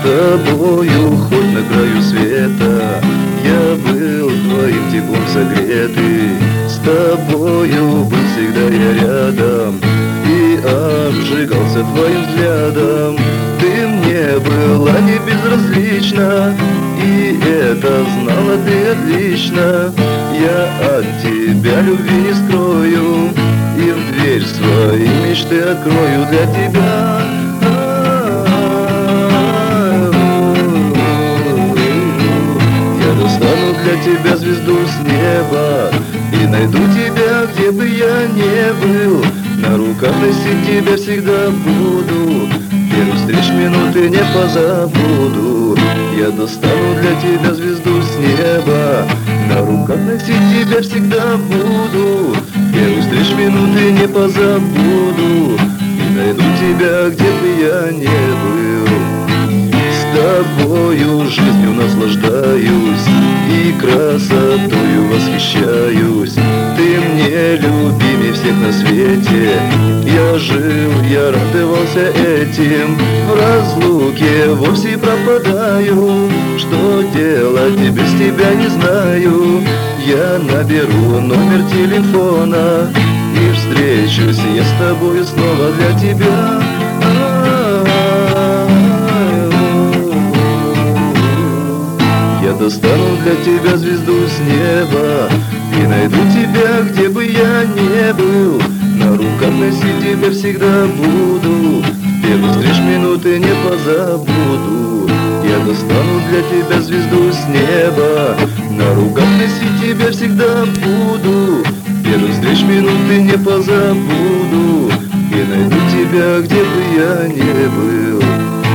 тобою хоть на краю света, я был твоим теплом согретый. С тобою был всегда я рядом и обжигался твоим взглядом. Ты мне была не безразлична, и это знала ты отлично. Я от тебя любви не скрою, и в дверь свои мечты открою для тебя. Я достану для тебя звезду с неба и найду тебя, где бы я не был. На руках носить тебя всегда буду, первых встреч минуты не позабуду. Я достану для тебя звезду с неба, на руках носить тебя всегда буду, первых встреч минуты не позабуду. И найду тебя, где бы я не был. С тобою жизнью наслаждаюсь и красотою восхищаюсь. Ты мне любимей всех на свете. Я жил, я радовался этим. В разлуке вовсе пропадаю. Что делать без тебя не знаю. Я наберу номер телефона и встречусь я с тобою снова для тебя. Я достану для тебя звезду с неба и найду тебя, где бы я не был. На руках носить тебя всегда буду, первых встреч минуты не позабуду. Я достану для тебя звезду с неба, на руках носить тебя всегда буду, первых встреч минуты не позабуду. И найду тебя, где бы я не был.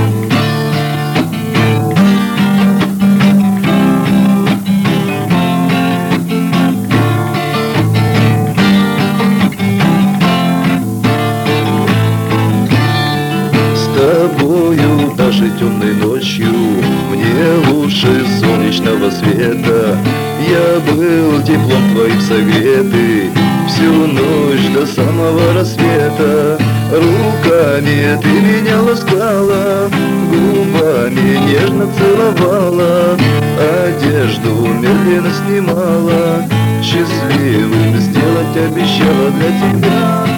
Тобою даже темной ночью мне лучше солнечного света. Я был теплом твоим согретый всю ночь до самого рассвета. Руками ты меня ласкала, губами нежно целовала, одежду медленно снимала, счастливым сделать обещала для тебя.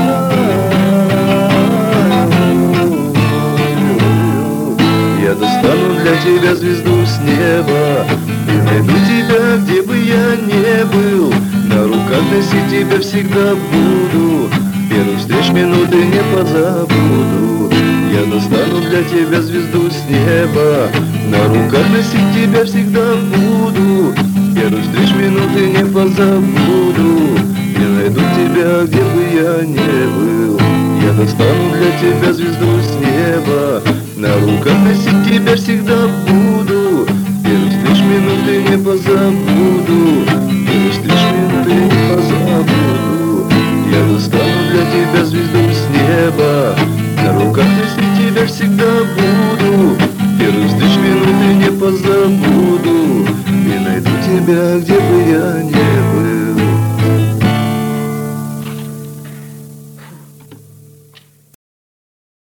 Я достану для тебя звезду с неба и найду тебя, где бы я не был. На руках носить тебя всегда буду, первых встреч минуты не позабуду. Я достану для тебя звезду с неба, на руках носить тебя всегда буду, первых встреч минуты не позабуду. Я найду тебя, где бы я не был. Я достану для тебя звезду с неба, на руках носить тебя всегда буду, первых встреч минуты не позабуду, первых встреч минуты не позабуду. Я достану для тебя звезду с неба, на руках носить тебя всегда буду, первых встреч минуты не позабуду. И найду тебя, где